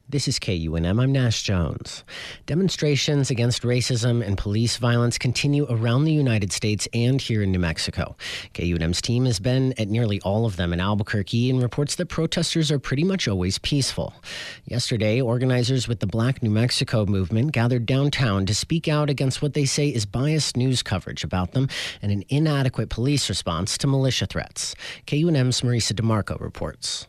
This is KUNM. I'm Nash Jones. Demonstrations against racism and police violence continue around the United States and here in New Mexico. KUNM's team has been at nearly all of them in Albuquerque and reports that protesters are pretty much always peaceful. Yesterday, organizers with the Black New Mexico movement gathered downtown to speak out against what they say is biased news coverage about them and an inadequate police response to militia threats. KUNM's Marisa DeMarco reports.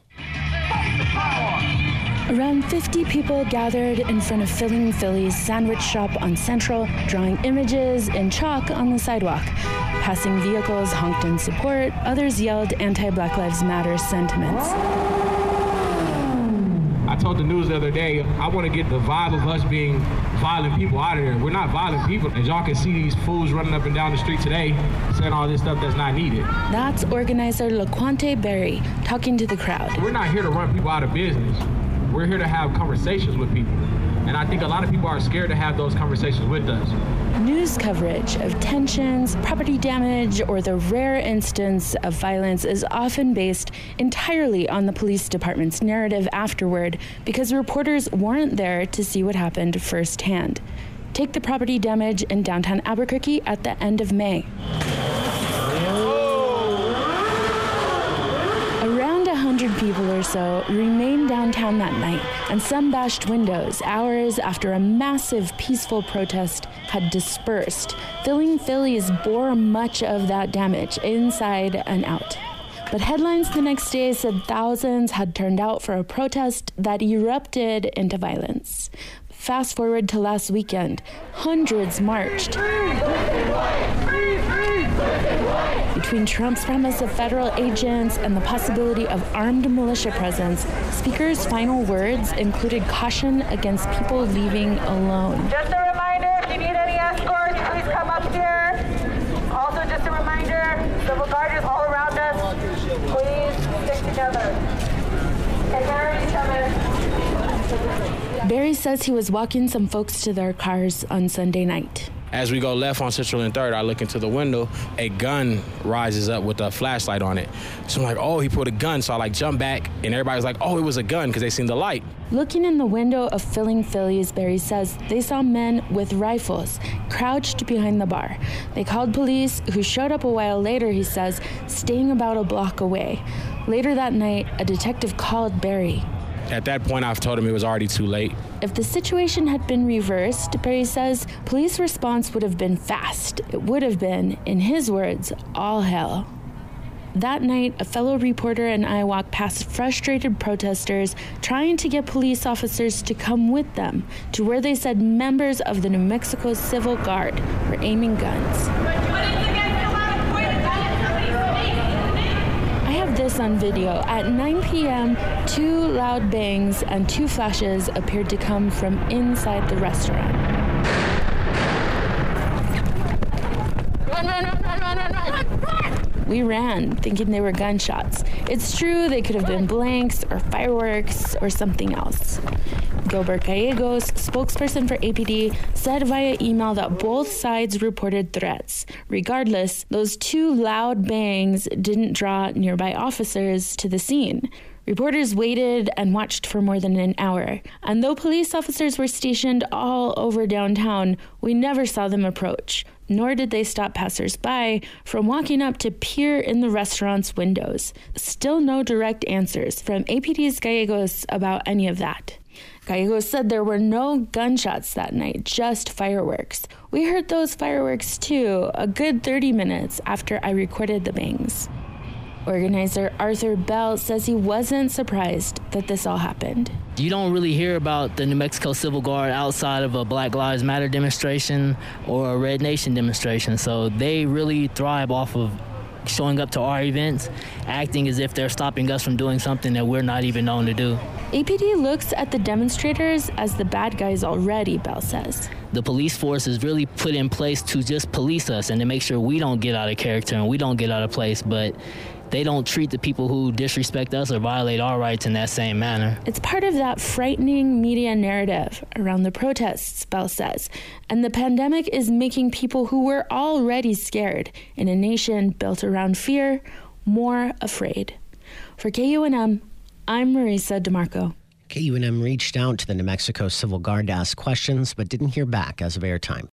Around 50 people gathered in front of Filling Philly's sandwich shop on Central, drawing images in chalk on the sidewalk. Passing vehicles honked in support, others yelled anti-Black Lives Matter sentiments. I told the news the other day, I want to get the vibe of us being violent people out of here. We're not violent people. As y'all can see these fools running up and down the street today saying all this stuff that's not needed. That's organizer LaQuante Berry talking to the crowd. We're not here to run people out of business. We're here to have conversations with people. And I think a lot of people are scared to have those conversations with us. News coverage of tensions, property damage, or the rare instance of violence is often based entirely on the police department's narrative afterward because reporters weren't there to see what happened firsthand. Take the property damage in downtown Albuquerque at the end of May. Around 100 people or so remained downtown that night, and some bashed windows hours after a massive peaceful protest had dispersed. Filling Phillies bore much of that damage inside and out. But headlines the next day said thousands had turned out for a protest that erupted into violence. Fast forward to last weekend, hundreds marched. Between Trump's promise of federal agents and the possibility of armed militia presence, speakers' final words included caution against people leaving alone. Just a reminder, if you need any escorts, please come up here. Also, just a reminder, Civil Guard is all around us. Please stick together. Take care of each other. Barry says he was walking some folks to their cars on Sunday night. As we go left on Central and 3rd, I look into the window, a gun rises up with a flashlight on it. So I'm like, oh, he put a gun. So I jump back, and everybody's like, oh, it was a gun because they seen the light. Looking in the window of Filling Phillies, Barry says they saw men with rifles crouched behind the bar. They called police, who showed up a while later, he says, staying about a block away. Later that night, a detective called Barry. At that point, I've told him it was already too late. If the situation had been reversed, Barry says, police response would have been fast. It would have been, in his words, all hell. That night, a fellow reporter and I walked past frustrated protesters trying to get police officers to come with them to where they said members of the New Mexico Civil Guard were aiming guns. I have this on video. At 9 p.m., 2 loud bangs and 2 flashes appeared to come from inside the restaurant. Run! We ran, thinking they were gunshots. It's true they could have been blanks or fireworks or something else. Gilbert Gallegos, spokesperson for APD, said via email that both sides reported threats. Regardless, those 2 loud bangs didn't draw nearby officers to the scene. Reporters waited and watched for more than an hour. And though police officers were stationed all over downtown, we never saw them approach, nor did they stop passers-by from walking up to peer in the restaurant's windows. Still no direct answers from APD's Gallegos about any of that. Gallegos said there were no gunshots that night, just fireworks. We heard those fireworks too, a good 30 minutes after I recorded the bangs. Organizer Arthur Bell says he wasn't surprised that this all happened. You don't really hear about the New Mexico Civil Guard outside of a Black Lives Matter demonstration or a Red Nation demonstration, so they really thrive off of showing up to our events, acting as if they're stopping us from doing something that we're not even known to do. APD looks at the demonstrators as the bad guys already, Bell says. The police force is really put in place to just police us and to make sure we don't get out of character and we don't get out of place, but they don't treat the people who disrespect us or violate our rights in that same manner. It's part of that frightening media narrative around the protests, Bell says. And the pandemic is making people who were already scared in a nation built around fear more afraid. For KUNM, I'm Marisa DeMarco. KUNM reached out to the New Mexico Civil Guard to ask questions, but didn't hear back as of airtime.